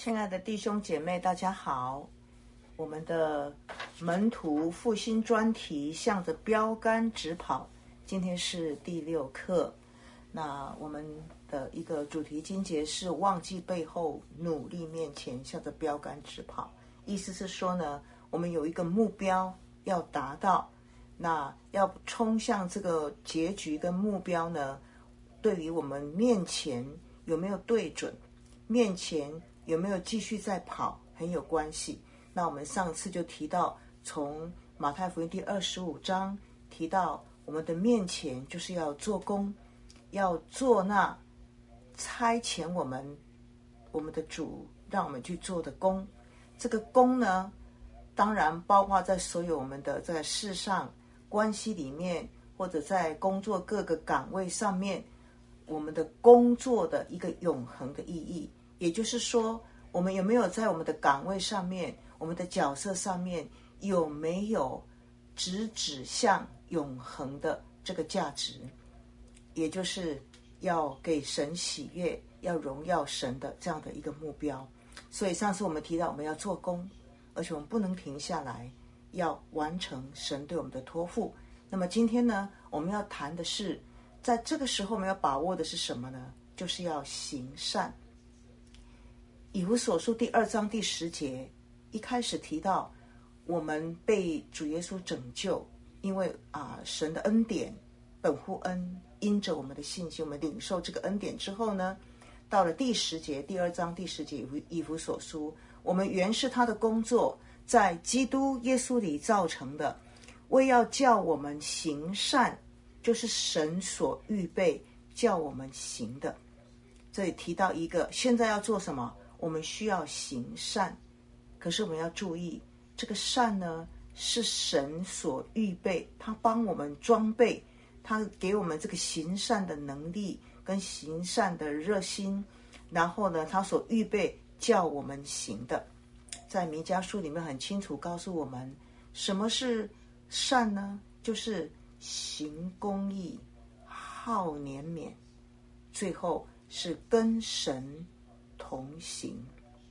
亲爱的弟兄姐妹，大家好。我们的门徒复兴专题向着标杆直跑，今天是第6课。那我们的一个主题经节是忘记背后，努力面前，向着标杆直跑。意思是说呢，我们有一个目标要达到，那要冲向这个结局跟目标呢，对于我们面前有没有对准，面前有没有继续在跑很有关系。那我们上次就提到，从马太福音第25章提到，我们的面前就是要做工，要做那差遣我们的主让我们去做的工。这个工呢，当然包括在所有我们的在世上关系里面，或者在工作各个岗位上面，我们的工作的一个永恒的意义。也就是说，我们有没有在我们的岗位上面，我们的角色上面，有没有指向永恒的这个价值，也就是要给神喜悦，要荣耀神的这样的一个目标。所以上次我们提到，我们要做工，而且我们不能停下来，要完成神对我们的托付。那么今天呢，我们要谈的是，在这个时候我们要把握的是什么呢？就是要行善。以弗所书第2章第10节一开始提到，我们被主耶稣拯救，因为神的恩典本乎恩，因着我们的信心，我们领受这个恩典之后呢，到了第10节第2章第10节以弗所书，我们原是他的工作，在基督耶稣里造成的，为要叫我们行善，就是神所预备叫我们行的。这里提到一个，现在要做什么？我们需要行善，可是我们要注意，这个善呢，是神所预备，他帮我们装备，他给我们这个行善的能力跟行善的热心，然后呢，他所预备叫我们行的。在弥迦书里面很清楚告诉我们，什么是善呢？就是行公义，好怜悯，最后是跟神同行。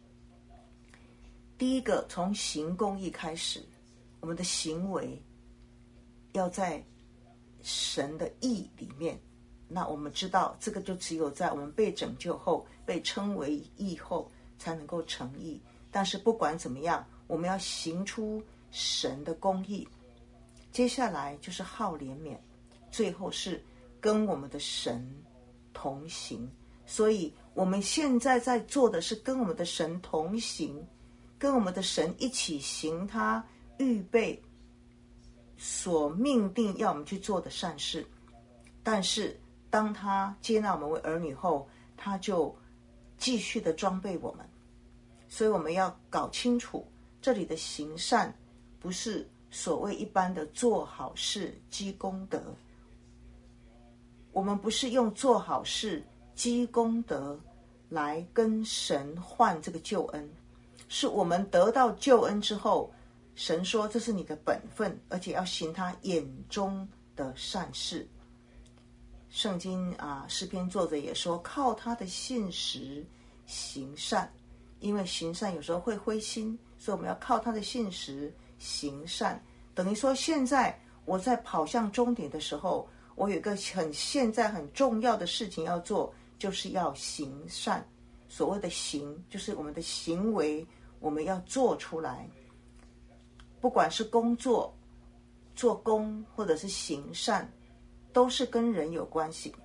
第一个，从行公义开始，我们的行为要在神的义里面。那我们知道，这个就只有在我们被拯救后，被称为义后，才能够成义。但是不管怎么样，我们要行出神的公义。接下来就是好怜悯，最后是跟我们的神同行。所以我们现在在做的是跟我们的神同行，跟我们的神一起行他预备所命定要我们去做的善事。但是当他接纳我们为儿女后，他就继续的装备我们。所以我们要搞清楚，这里的行善不是所谓一般的做好事积功德，我们不是用做好事积功德来跟神换这个救恩，是我们得到救恩之后，神说这是你的本分，而且要行他眼中的善事。圣经诗篇作者也说，靠他的信实行善。因为行善有时候会灰心，所以我们要靠他的信实行善。等于说，现在我在跑向终点的时候，我有一个现在很重要的事情要做，就是要行善。所谓的行，就是我们的行为，我们要做出来。不管是工作、做工，或者是行善，都是跟人有关系。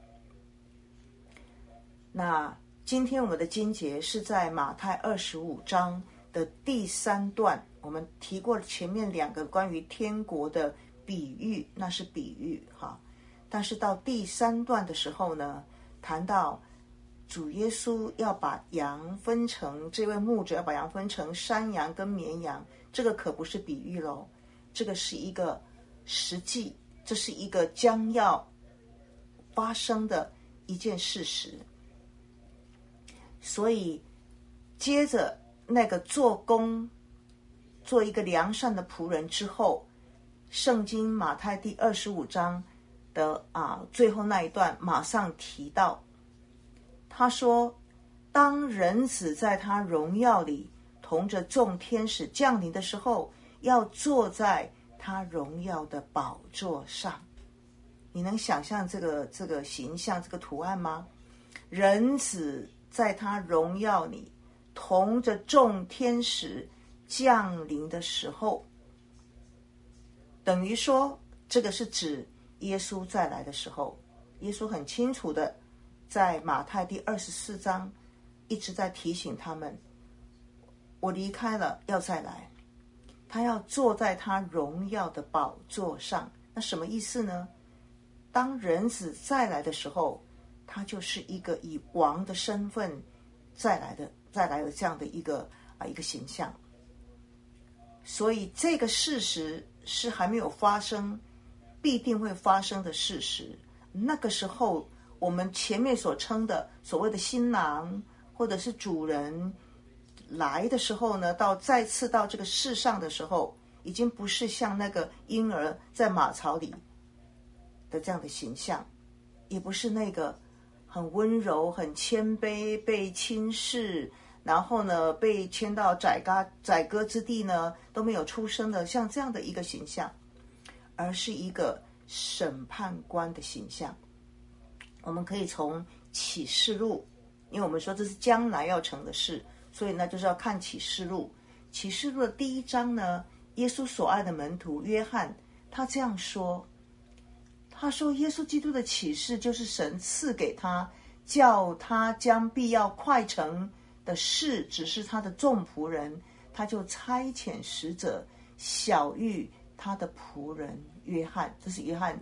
那今天我们的经节是在马太25章的第3段，我们提过前面2个关于天国的比喻，那是比喻哈。但是到第3段的时候呢，谈到主耶稣要把羊分成，这位牧者要把羊分成山羊跟绵羊，这个可不是比喻咯，这个是一个实际，这是一个将要发生的一件事实。所以接着那个做工，做一个良善的仆人之后，圣经马太第25章的最后那一段马上提到，他说当人子在他荣耀里同着众天使降临的时候，要坐在他荣耀的宝座上。你能想象这个形象，这个图案吗？人子在他荣耀里同着众天使降临的时候，等于说这个是指耶稣再来的时候。耶稣很清楚的在马太第24章一直在提醒他们，我离开了要再来，他要坐在他荣耀的宝座上。那什么意思呢？当人子再来的时候，他就是一个以王的身份再来的这样的一个形象。所以这个事实是还没有发生，必定会发生的事实。那个时候我们前面所称的所谓的新郎或者是主人来的时候呢，再次到这个世上的时候，已经不是像那个婴儿在马槽里的这样的形象，也不是那个很温柔很谦卑被轻视，然后呢被牵到宰割之地呢都没有出声的像这样的一个形象，而是一个审判官的形象。我们可以从启示录，因为我们说这是将来要成的事，所以呢就是要看启示录。启示录的第1章呢，耶稣所爱的门徒约翰他这样说，他说耶稣基督的启示就是神赐给他，叫他将必要快成的事指示他的众仆人，他就差遣使者晓谕他的仆人约翰。这是约翰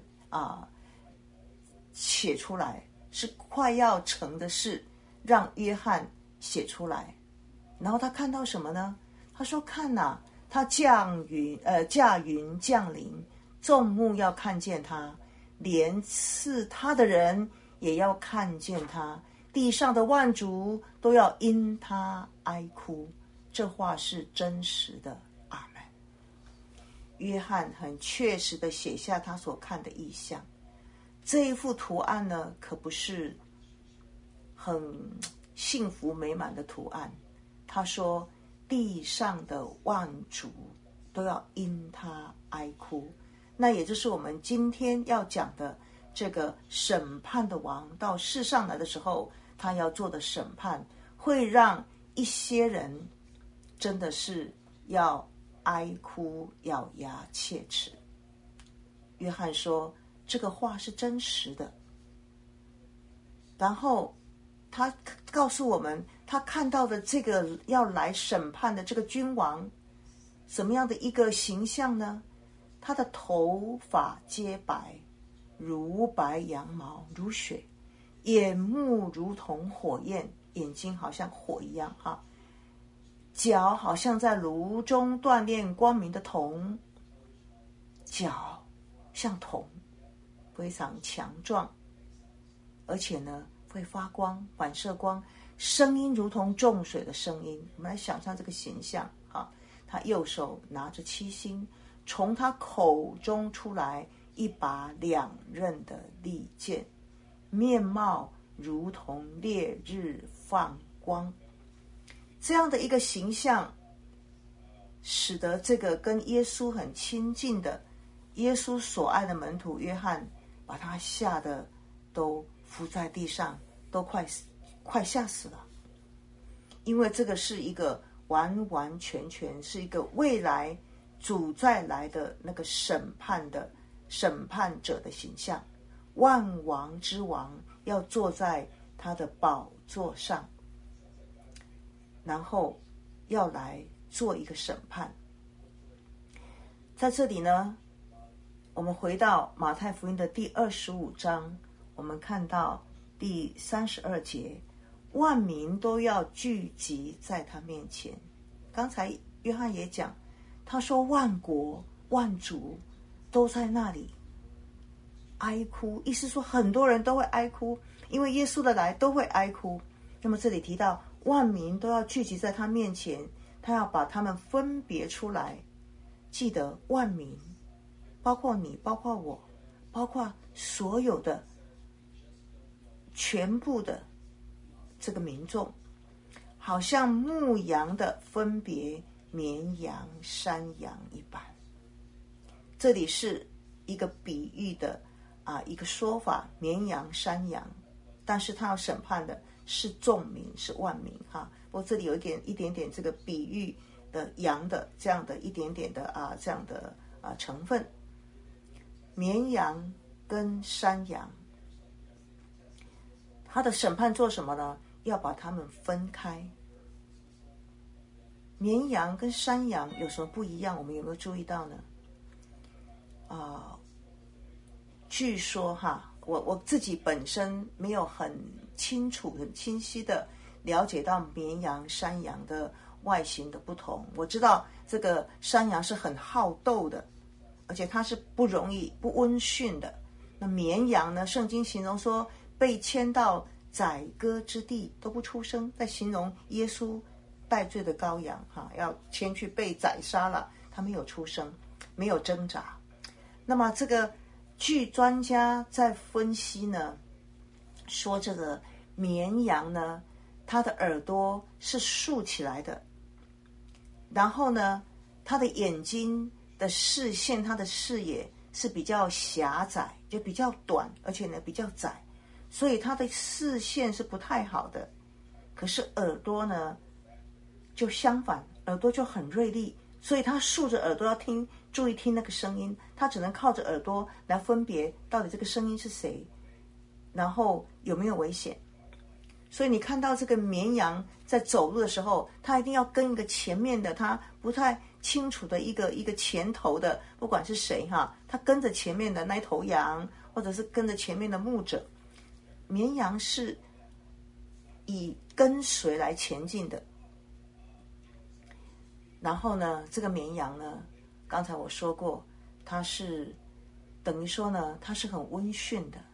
写出来，是快要成的事，让约翰写出来。然后他看到什么呢？他说看哪，他驾云降临，众目要看见他，连刺他的人也要看见他，地上的万族都要因他哀哭。这话是真实的。阿们。约翰很确实的写下他所看的异象。这一幅图案呢，可不是很幸福美满的图案。他说地上的万族都要因他哀哭。那也就是我们今天要讲的这个审判的王到世上来的时候，他要做的审判会让一些人真的是要哀哭咬牙切齿。约翰说这个话是真实的，然后他告诉我们他看到的这个要来审判的这个君王什么样的一个形象呢？他的头发皆白，如白羊毛，如雪，眼目如同火焰，眼睛好像火一样脚好像在炉中锻炼光明的铜，脚像铜，非常强壮，而且呢会发光，反射光，声音如同众水的声音。我们来想象这个形象他右手拿着七星，从他口中出来一把2刃的利剑，面貌如同烈日放光。这样的一个形象使得这个跟耶稣很亲近的耶稣所爱的门徒约翰把他吓得都伏在地上，都快吓死了。因为这个是一个完完全全是一个未来主再来的那个审判者的形象，万王之王要坐在他的宝座上，然后要来做一个审判。在这里呢，我们回到马太福音的第25章，我们看到第32节，万民都要聚集在他面前。刚才约翰也讲，他说万国万族都在那里哀哭，意思说很多人都会哀哭，因为耶稣的来都会哀哭。那么这里提到万民都要聚集在他面前，他要把他们分别出来。记得万民包括你，包括我，包括所有的全部的这个民众， 好像牧羊的分别绵羊山羊一般。这里是一个比喻的一个说法，绵羊山羊，但是他要审判的是众民，是万民哈。不过这里有一点点这个比喻的羊的这样的一点点的这样的成分。绵羊跟山羊，他的审判做什么呢？要把他们分开。绵羊跟山羊有什么不一样？我们有没有注意到呢？据说我自己本身没有很清楚、很清晰的了解到绵羊、山羊的外形的不同。我知道这个山羊是很好斗的，而且它是不容易、不温驯的。那绵羊呢？圣经形容说被牵到宰割之地都不出声，在形容耶稣带罪的羔羊要牵去被宰杀了，他没有出声，没有挣扎。那么这个据专家在分析呢，说这个绵羊呢，它的耳朵是竖起来的，然后呢，它的眼睛的视线，它的视野是比较狭窄，就比较短，而且呢比较窄，所以它的视线是不太好的。可是耳朵呢就相反，耳朵就很锐利，所以他竖着耳朵要听，注意听那个声音，他只能靠着耳朵来分别到底这个声音是谁，然后有没有危险。所以你看到这个绵羊在走路的时候，他一定要跟一个前面的他不太清楚的一个前头的，不管是谁他跟着前面的那头羊，或者是跟着前面的牧者。绵羊是以跟随来前进的。然后呢，这个绵羊呢，刚才我说过，它是等于说呢，它是很温驯的。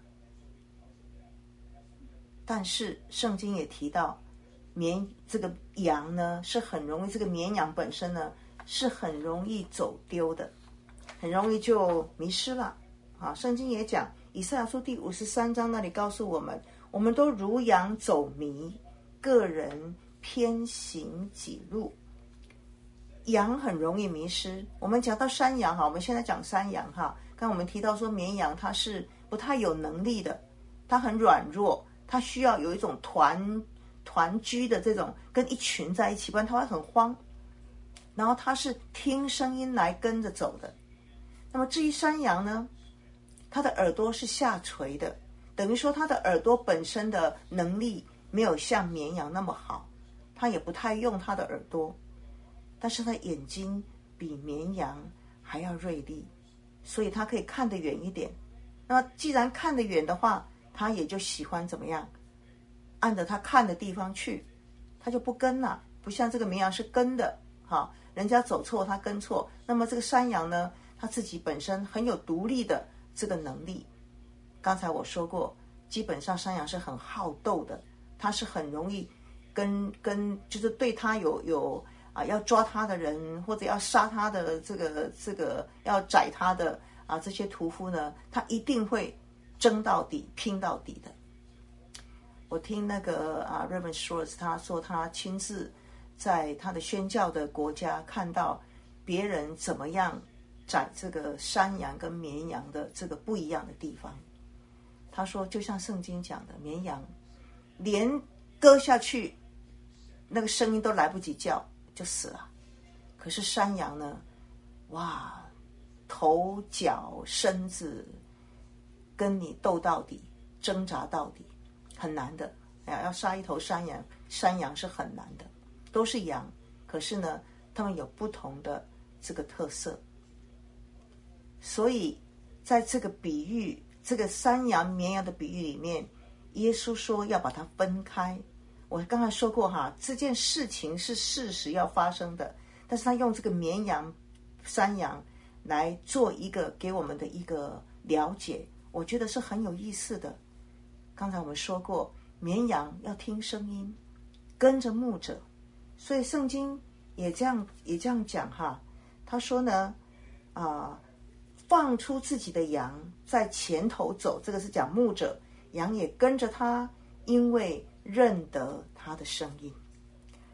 但是圣经也提到，这个羊呢是很容易，这个绵羊本身呢是很容易走丢的，很容易就迷失了。圣经也讲，以赛亚书第53章那里告诉我们，我们都如羊走迷，个人偏行己路。羊很容易迷失。我们讲到山羊我们现在讲山羊刚我们提到说绵羊它是不太有能力的，它很软弱，它需要有一种团居的这种跟一群在一起，不然它会很慌。然后它是听声音来跟着走的。那么至于山羊呢，它的耳朵是下垂的，等于说它的耳朵本身的能力没有像绵羊那么好，它也不太用它的耳朵，但是它眼睛比绵羊还要锐利，所以它可以看得远一点。那么既然看得远的话，它也就喜欢怎么样，按着它看的地方去，它就不跟了。不像这个绵羊是跟的人家走错它跟错。那么这个山羊呢，它自己本身很有独立的这个能力。刚才我说过，基本上山羊是很好斗的，它是很容易跟就是对它有要抓它的人，或者要杀它的这个要宰它的这些屠夫呢，他一定会争到底，拼到底的。我听那个Reverend Schwartz 他说，他亲自在他的宣教的国家看到别人怎么样宰这个山羊跟绵羊的这个不一样的地方。他说就像圣经讲的，绵羊连割下去那个声音都来不及叫就死了，可是山羊呢，哇，头脚身子跟你斗到底，挣扎到底，很难的。要杀一头山羊是很难的，都是羊，可是呢他们有不同的这个特色。所以在这个比喻，这个山羊绵羊的比喻里面，耶稣说要把它分开。我刚才说过这件事情是事实要发生的，但是他用这个绵羊山羊来做一个给我们的一个了解，我觉得是很有意思的。刚才我们说过，绵羊要听声音，跟着牧者，所以圣经也这样讲他说呢放出自己的羊在前头走，这个是讲牧者，羊也跟着他，因为认得他的声音。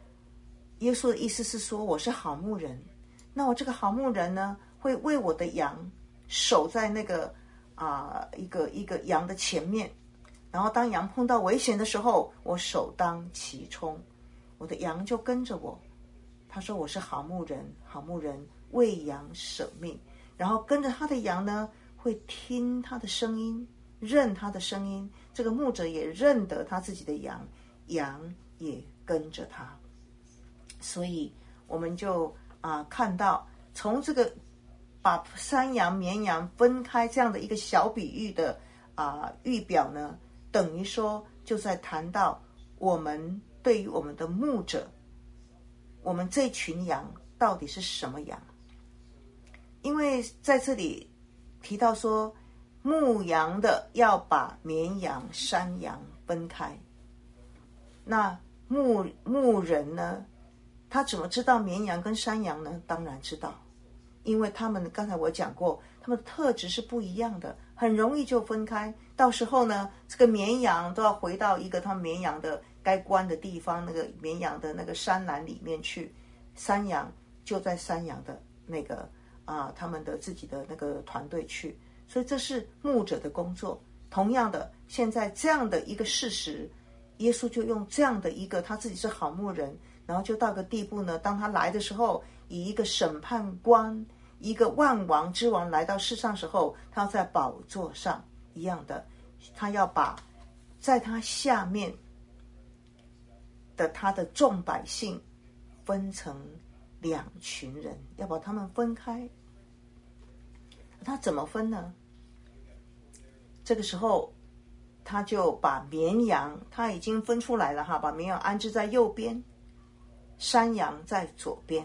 耶稣的意思是说，我是好牧人，那我这个好牧人呢，会为我的羊守在那个一个羊的前面，然后当羊碰到危险的时候，我首当其冲，我的羊就跟着我。他说我是好牧人，好牧人为羊舍命，然后跟着他的羊呢，会听他的声音，认他的声音，这个牧者也认得他自己的羊，羊也跟着他。所以我们就看到从这个把山羊绵羊分开这样的一个小比喻的预表呢，等于说就在谈到我们对于我们的牧者，我们这群羊到底是什么羊。因为在这里提到说，牧羊的要把绵羊山羊分开，那牧人呢，他怎么知道绵羊跟山羊呢？当然知道，因为他们刚才我讲过，他们的特质是不一样的，很容易就分开。到时候呢，这个绵羊都要回到一个他们绵羊的该关的地方，那个绵羊的那个山栏里面去，山羊就在山羊的那个他们的自己的那个团队去。所以这是牧者的工作。同样的，现在这样的一个事实，耶稣就用这样的一个他自己是好牧人，然后就到个地步呢，当他来的时候，以一个审判官，一个万王之王来到世上时候，他要在宝座上一样的，他要把在他下面的他的众百姓分成两群人，要把他们分开。他怎么分呢？这个时候他就把绵羊，他已经分出来了把绵羊安置在右边，山羊在左边。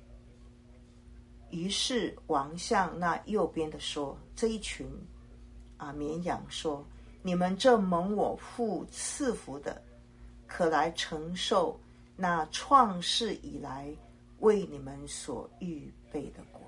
于是王向那右边的说，这一群绵羊说，你们这蒙我父赐福的，可来承受那创世以来为你们所预备的国。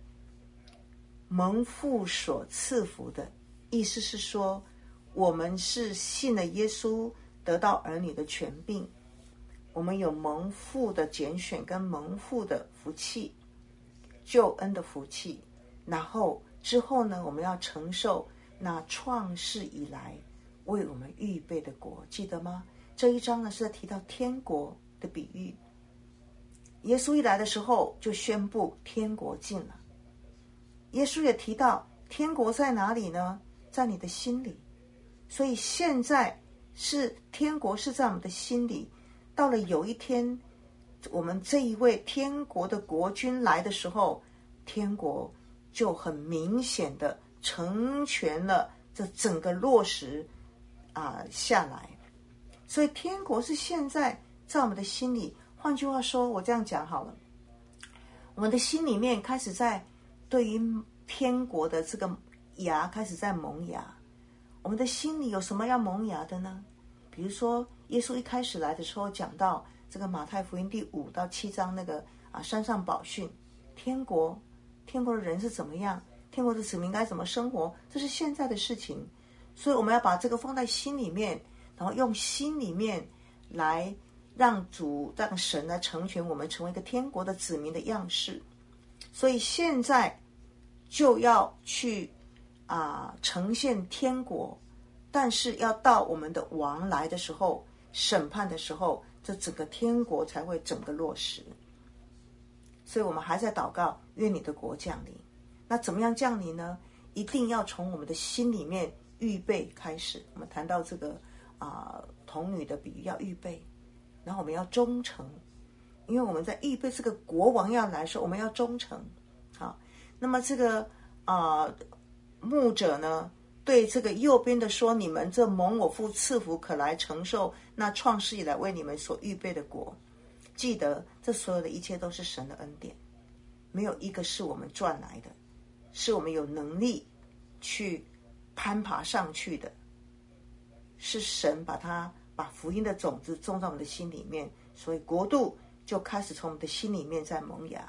蒙父所赐福的，意思是说，我们是信了耶稣得到儿女的权柄，我们有蒙父的拣选跟蒙父的福气，救恩的福气，然后之后呢，我们要承受那创世以来为我们预备的国，记得吗？这一章呢是在提到天国的比喻。耶稣一来的时候就宣布天国近了。耶稣也提到天国在哪里呢？在你的心里。所以现在是天国是在我们的心里，到了有一天我们这一位天国的国君来的时候，天国就很明显的成全了这整个落实下来。所以天国是现在在我们的心里。换句话说，我这样讲好了，我们的心里面开始在对于天国的这个芽开始在萌芽。我们的心里有什么要萌芽的呢？比如说耶稣一开始来的时候讲到这个马太福音第5到7章那个山上宝训，天国的人是怎么样，天国的子民该怎么生活，这是现在的事情。所以我们要把这个放在心里面，然后用心里面来让神来成全我们，成为一个天国的子民的样式。所以现在就要去呈现天国，但是要到我们的王来的时候，审判的时候，这整个天国才会整个落实。所以我们还在祷告，愿你的国降临。那怎么样降临呢？一定要从我们的心里面预备开始。我们谈到这个童女的比喻，要预备，然后我们要忠诚，因为我们在预备这个国王要来的时候，我们要忠诚。好，那么这个牧者呢，对这个右边的说，你们这蒙我父赐福，可来承受那创世以来为你们所预备的国。记得这所有的一切都是神的恩典，没有一个是我们赚来的，是我们有能力去攀爬上去的，是神把福音的种子种在我们的心里面，所以国度就开始从我们的心里面在萌芽。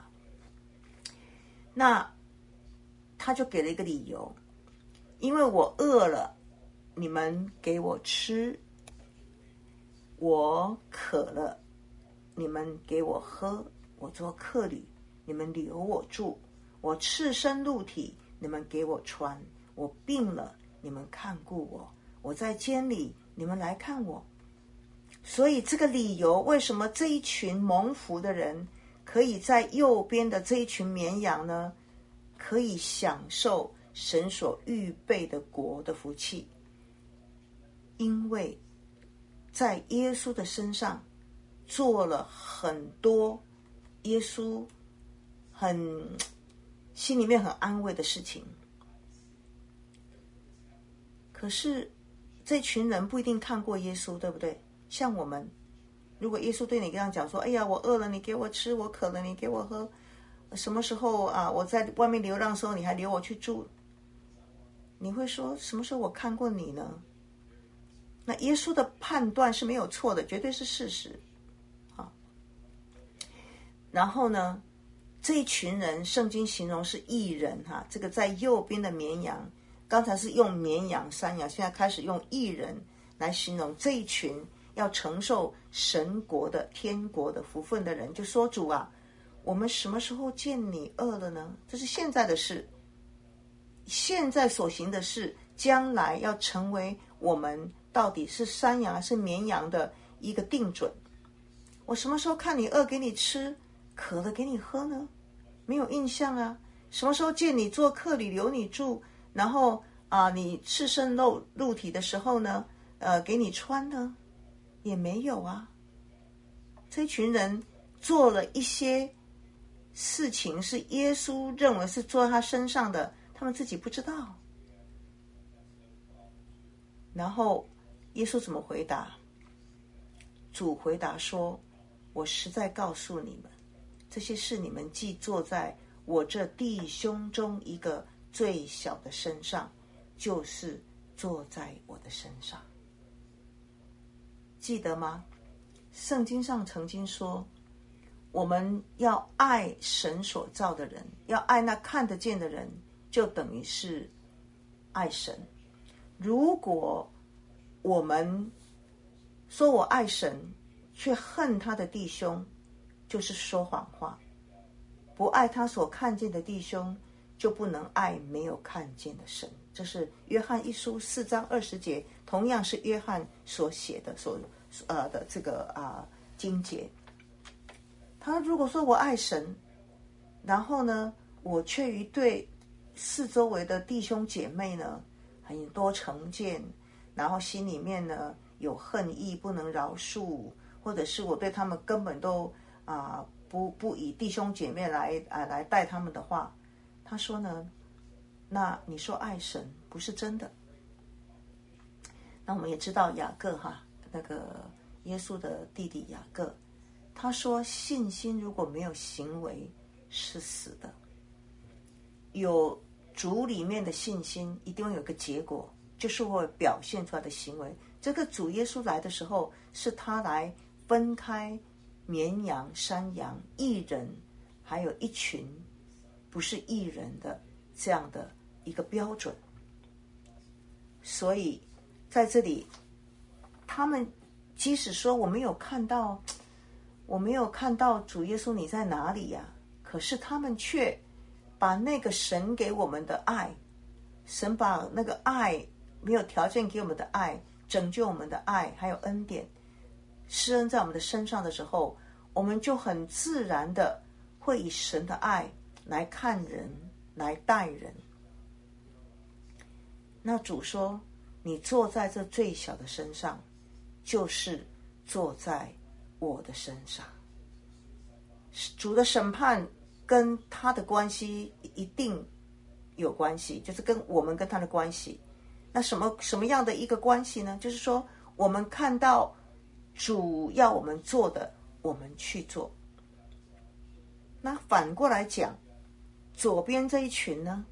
那他就给了一个理由，因为我饿了，你们给我吃；我渴了， 你们给我喝，我做客旅，你们留我住，我赤身露体，你们给我穿，我病了，你们看顾我，我在监里，你们来看我。所以这个理由，为什么这一群蒙福的人可以在右边的这一群绵羊呢，可以享受神所预备的国的福气？因为在耶稣的身上做了很多耶稣心里面很安慰的事情。可是这群人不一定看过耶稣，对不对？像我们，如果耶稣对你这样讲说，哎呀，我饿了你给我吃，我渴了你给我喝，什么时候啊我在外面流浪的时候你还留我去住，你会说什么时候我看过你呢？那耶稣的判断是没有错的，绝对是事实。然后呢，这一群人圣经形容是义人哈，这个在右边的绵羊，刚才是用绵羊山羊，现在开始用义人来形容这一群要承受神国的天国的福分的人。就说主啊，我们什么时候见你饿了呢？这是现在的事，现在所行的事将来要成为我们到底是山羊还是绵羊的一个定准。我什么时候看你饿给你吃，渴了给你喝呢？没有印象啊。什么时候见你做客旅留你住，然后你赤身露体的时候呢给你穿呢？也没有啊。这群人做了一些事情是耶稣认为是做在他身上的，他们自己不知道。然后耶稣怎么回答？主回答说，我实在告诉你们，这些事你们既做在我这弟兄中一个最小的身上，就是做在我的身上。记得吗？圣经上曾经说，我们要爱神所造的人，要爱那看得见的人，就等于是爱神。如果我们说我爱神，却恨他的弟兄，就是说谎话。不爱他所看见的弟兄，就不能爱没有看见的神。这是约翰一书4章20节，同样是约翰所写的的这个经节。他如果说我爱神，然后呢，我却于对四周围的弟兄姐妹呢很多成见，然后心里面呢有恨意，不能饶恕，或者是我对他们根本都不以弟兄姐妹来待他们的话，他说呢，那你说爱神不是真的。那我们也知道雅各那个耶稣的弟弟雅各，他说信心如果没有行为是死的。有主里面的信心一定会有个结果，就是会表现出来的行为。这个主耶稣来的时候，是他来分开绵羊、山羊、义人，还有一群不是义人的这样的一个标准。所以在这里，他们即使说我没有看到主耶稣你在哪里呀？可是他们却把那个神给我们的爱，神把那个爱没有条件给我们的爱，拯救我们的爱，还有恩典施恩在我们的身上的时候，我们就很自然的会以神的爱来看人，来待人。那主说，你坐在这最小的身上，就是坐在我的身上。主的审判跟他的关系一定有关系，就是跟我们跟他的关系。那什么样的一个关系呢？就是说我们看到主要我们做的，我们去做。那反过来讲，左边这一群呢，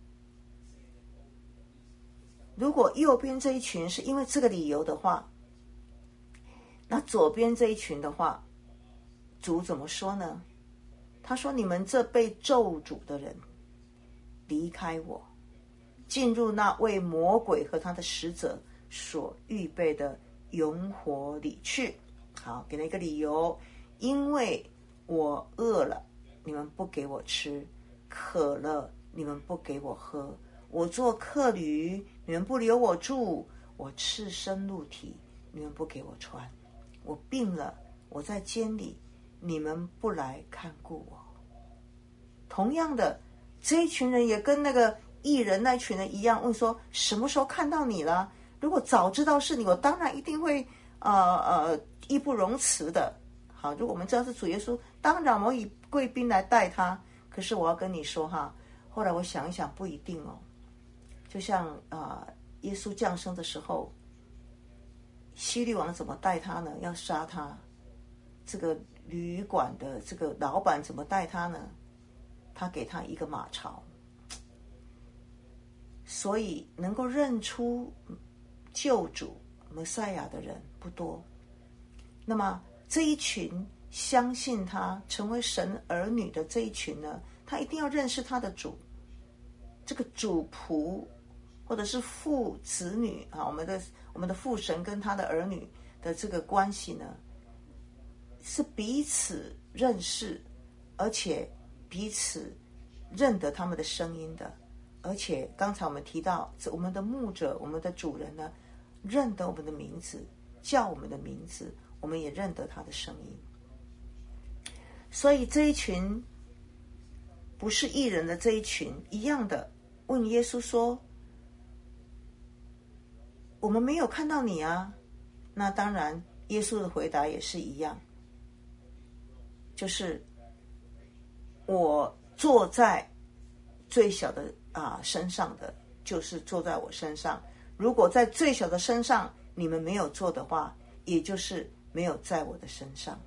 如果右边这一群是因为这个理由的话，那左边这一群的话，主怎么说呢？他说，你们这被咒诅的人，离开我，进入那为魔鬼和他的使者所预备的永火里去。好，给了一个理由， 因为我饿了，你们不给我吃；渴了，你们不给我喝；我做客旅，你们不留我住；我赤身露体，你们不给我穿；我病了，我在监里，你们不来看顾我。同样的，这一群人也跟那个义人那群人一样，问说什么时候看到你了？如果早知道是你，我当然一定会义不容辞的。好，如果我们知道是主耶稣，当然我们以贵宾来待他。可是我要跟你说哈，后来我想一想，不一定哦。就像耶稣降生的时候，希律王怎么待他呢？要杀他。这个旅馆的这个老板怎么待他呢？他给他一个马槽。所以能够认出救主弥赛亚的人不多。那么这一群相信他成为神儿女的这一群呢，他一定要认识他的主。这个主仆或者是父子女啊，我们的父神跟他的儿女的这个关系呢，是彼此认识，而且彼此认得他们的声音的。而且刚才我们提到，我们的牧者，我们的主人呢，认得我们的名字，叫我们的名字，我们也认得他的声音。所以这一群不是义人的这一群一样的问耶稣说，我们没有看到你啊。那当然耶稣的回答也是一样，就是我坐在最小的身上的，就是坐在我身上。如果在最小的身上你们没有坐的话，也就是没有在我的身上。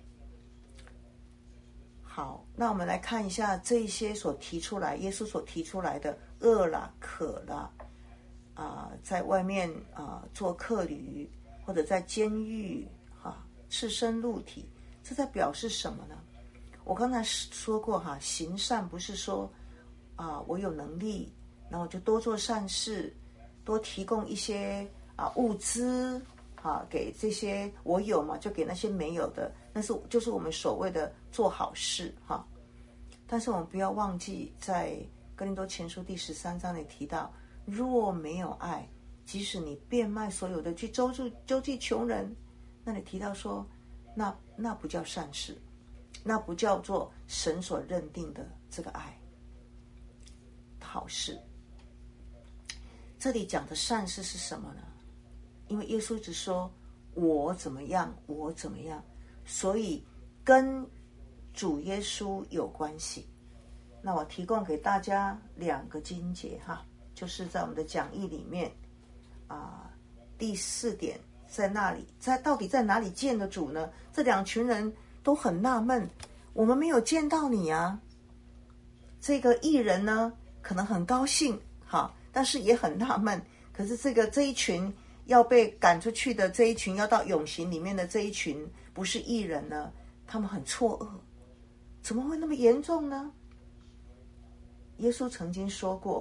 好，那我们来看一下这一些所提出来，耶稣所提出来的饿了、渴了，在外面做客旅，或者在监狱赤身露体，这在表示什么呢？我刚才说过行善不是说我有能力，然后就多做善事，多提供一些物资给这些我有嘛，就给那些没有的，那是就是我们所谓的做好事但是我们不要忘记，在哥林多前书第13章里提到，若没有爱，即使你变卖所有的去周济穷人，那你提到说那不叫善事，那不叫做神所认定的这个爱好事。这里讲的善事是什么呢？因为耶稣只说我怎么样，我怎么样，所以跟主耶稣有关系。那我提供给大家2个经节就是在我们的讲义里面第4点，在那里到底在哪里见的主呢？这2群人都很纳闷，我们没有见到你啊。这个义人呢可能很高兴但是也很纳闷。可是这一群要被赶出去的这一群，要到永刑里面的这一群不是义人呢，他们很错愕，怎么会那么严重呢？耶稣曾经说过，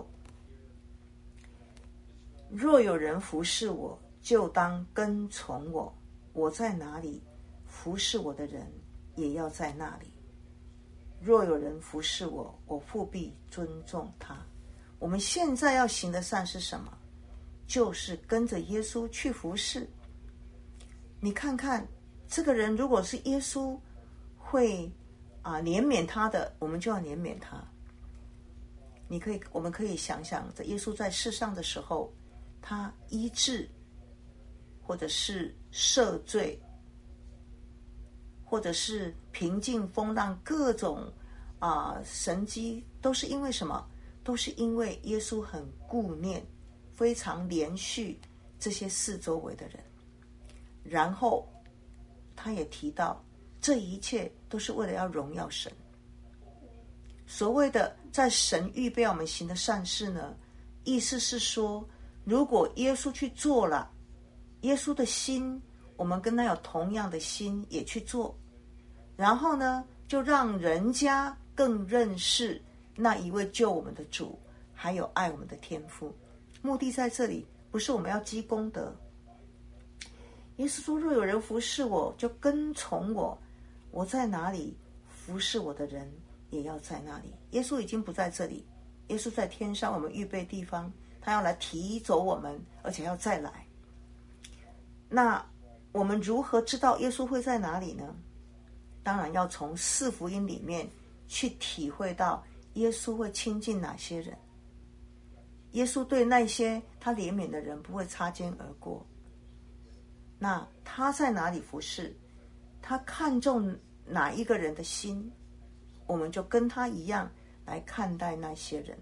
若有人服侍我，就当跟从我，我在哪里，服侍我的人也要在那里。若有人服侍我，我父必尊重他。我们现在要行的善是什么？就是跟着耶稣去服侍。你看看这个人，如果是耶稣会怜悯他的，我们就要怜悯他。我们可以想想，在耶稣在世上的时候，他医治，或者是赦罪，或者是平静风浪，各种神迹，都是因为什么？都是因为耶稣很顾念，非常怜恤这些四周围的人。然后他也提到，这一切都是为了要荣耀神。所谓的在神预备我们行的善事呢，意思是说，如果耶稣去做了，耶稣的心，我们跟他有同样的心也去做，然后呢，就让人家更认识那一位救我们的主，还有爱我们的天父。目的在这里，不是我们要积功德。耶稣说，若有人服侍我，就跟从我， 我在哪里，服侍我的人也要在那里。耶稣已经不在这里，耶稣在天上，我们预备地方，他要来提走我们，而且要再来。那我们如何知道耶稣会在哪里呢？当然要从四福音里面去体会到耶稣会亲近哪些人。耶稣对那些他怜悯的人不会擦肩而过。那他在哪里服侍，他看重哪一个人的心，我们就跟他一样来看待那些人。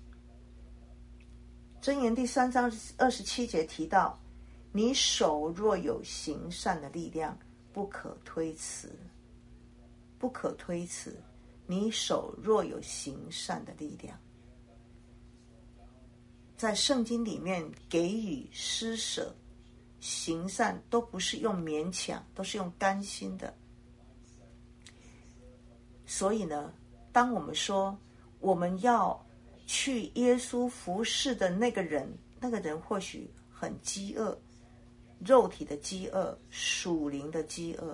箴言第3章27节提到，你手若有行善的力量，不可推辞。不可推辞，你手若有行善的力量。在圣经里面，给予、施舍、行善都不是用勉强，都是用甘心的。所以呢，当我们说我们要去耶稣服侍的那个人或许很饥饿，肉体的饥饿，属灵的饥饿，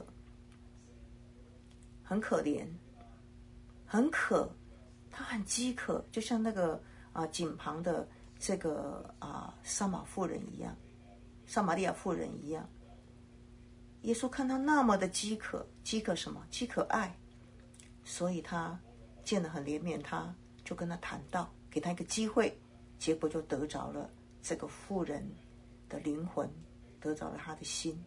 很可怜，很渴，他很饥渴，就像那个井旁的这个撒玛利亚妇人一样。耶稣看他那么的饥渴，饥渴什么？饥渴爱，所以他见了很怜悯他，就跟他谈道，给他一个机会，结果就得着了这个妇人的灵魂，得着了他的心。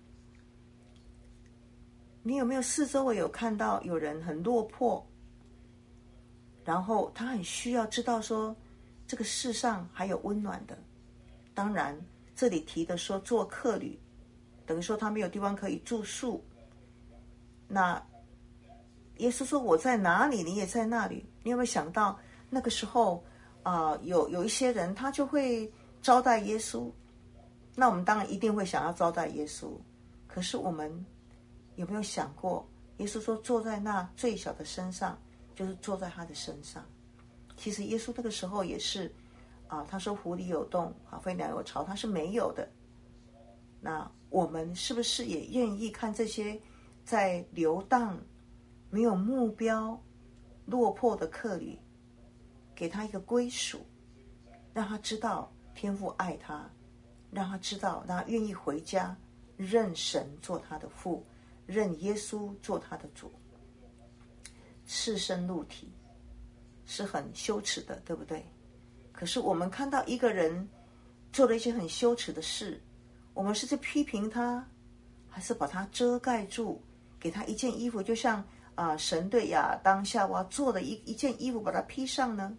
你有没有四周围有看到有人很落魄，然后他很需要知道说这个世上还有温暖的？当然这里提的说做客旅，等于说他没有地方可以住宿。那耶稣说我在哪里，你也在那里。你有没有想到那个时候有一些人他就会招待耶稣，那我们当然一定会想要招待耶稣。可是我们有没有想过，耶稣说坐在那最小的身上，就是坐在他的身上。其实耶稣那个时候也是他说湖里有洞，飞鸟有巢，他是没有的。那我们是不是也愿意看这些在流荡、没有目标、落魄的客旅，给他一个归属，让他知道天父爱他，让他知道，让他愿意回家，认神做他的父，认耶稣做他的主。赤身露体是很羞耻的，对不对？可是我们看到一个人做了一些很羞耻的事，我们是在批评他，还是把他遮盖住，给他一件衣服，就像神对亚当夏娃做的一件衣服，把它披上呢？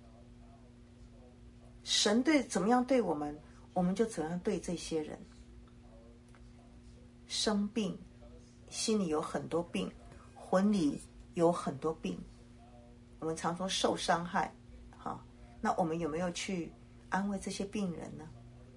神怎么样对我们，我们就怎样对这些人。生病，心里有很多病，魂里有很多病，我们常说受伤害，那我们有没有去安慰这些病人呢？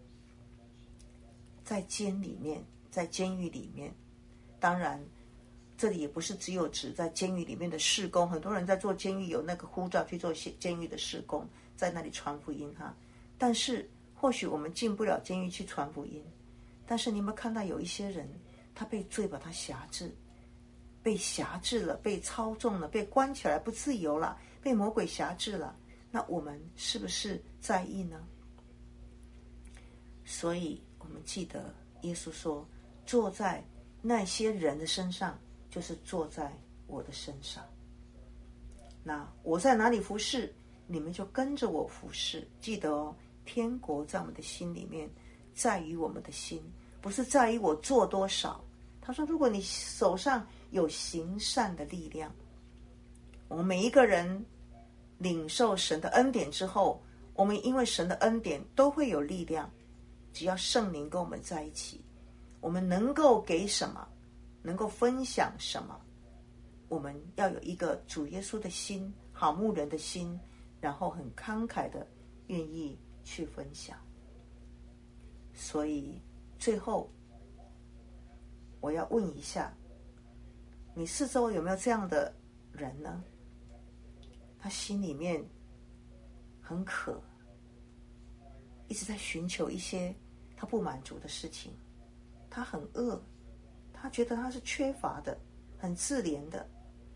在监狱里面，当然这里也不是只有指在监狱里面的事工，很多人在做监狱有那个呼召去做监狱的事工，在那里传福音但是或许我们进不了监狱去传福音，但是你有没有看到有一些人，他被罪把他辖制，被辖制了，被操纵了，被关起来不自由了，被魔鬼辖制了，那我们是不是在意呢？所以我们记得耶稣说，坐在那些人的身上，就是坐在我的身上。那我在哪里服侍，你们就跟着我服侍。记得哦，天国在我们的心里面，在于我们的心，不是在于我做多少。他说如果你手上有行善的力量，我们每一个人领受神的恩典之后，我们因为神的恩典都会有力量。只要圣灵跟我们在一起，我们能够给什么，能够分享什么，我们要有一个主耶稣的心，好牧人的心，然后很慷慨的愿意去分享。所以最后我要问一下，你四周有没有这样的人呢？他心里面很渴，一直在寻求一些他不满足的事情，他很饿，他觉得他是缺乏的，很自怜的，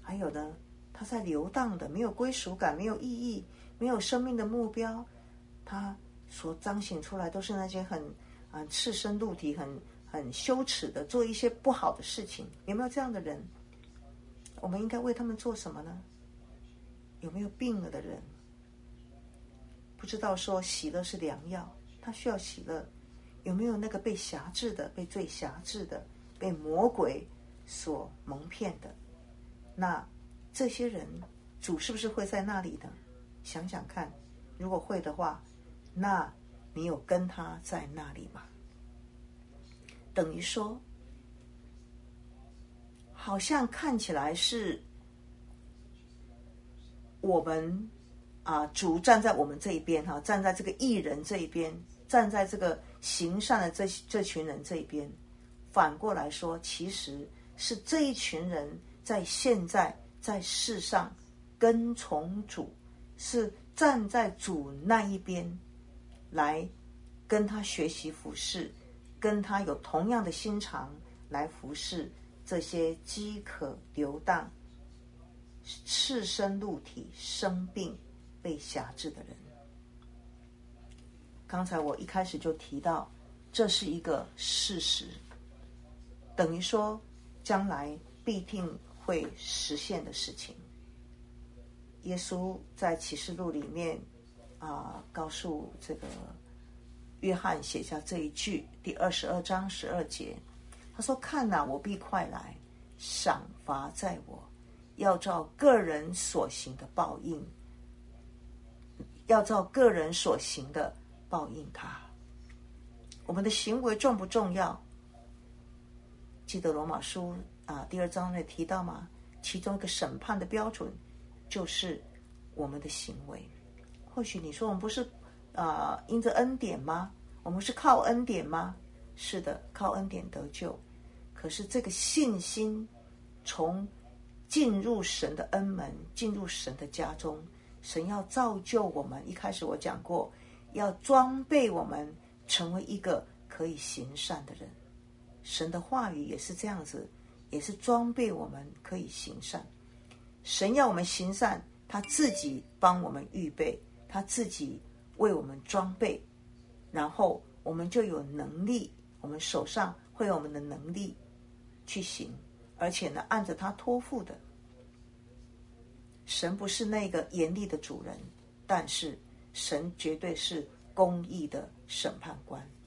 还有呢，他在流荡的，没有归属感，没有意义，没有生命的目标，他所彰显出来都是那些很赤身露体、很羞耻的做一些不好的事情。有没有这样的人？我们应该为他们做什么呢？有没有病了的人？不知道说喜乐是良药，他需要喜乐。有没有那个被辖制的、被罪辖制的、被魔鬼所蒙骗的？那这些人，主是不是会在那里呢？想想看，如果会的话，那你有跟他在那里吗？等于说，好像看起来是我们主站在我们这一边哈，站在这个义人这一边，站在这个行善的这群人这一边。反过来说，其实是这一群人在现在在世上跟从主，是站在主那一边来跟他学习服侍，跟他有同样的心肠来服侍这些饥渴流荡、赤身露体、生病被辖制的人。刚才我一开始就提到，这是一个事实，等于说将来必定会实现的事情。耶稣在启示录里面告诉这个约翰写下这一句，第22章12节，他说：看哪，我必快来，赏罚在我，要照个人所行的报应，要照个人所行的报应他。我们的行为重不重要？记得罗马书第2章内提到吗？其中一个审判的标准就是我们的行为。或许你说我们不是因着恩典吗？我们是靠恩典吗？是的，靠恩典得救。可是这个信心从进入神的恩门，进入神的家中，神要造就我们。一开始我讲过，要装备我们成为一个可以行善的人。神的话语也是这样子，也是装备我们可以行善。神要我们行善，他自己帮我们预备，他自己为我们装备，然后我们就有能力，我们手上会有我们的能力去行，而且呢，按着他托付的。神不是那个严厉的主人，但是神绝对是公义的审判官。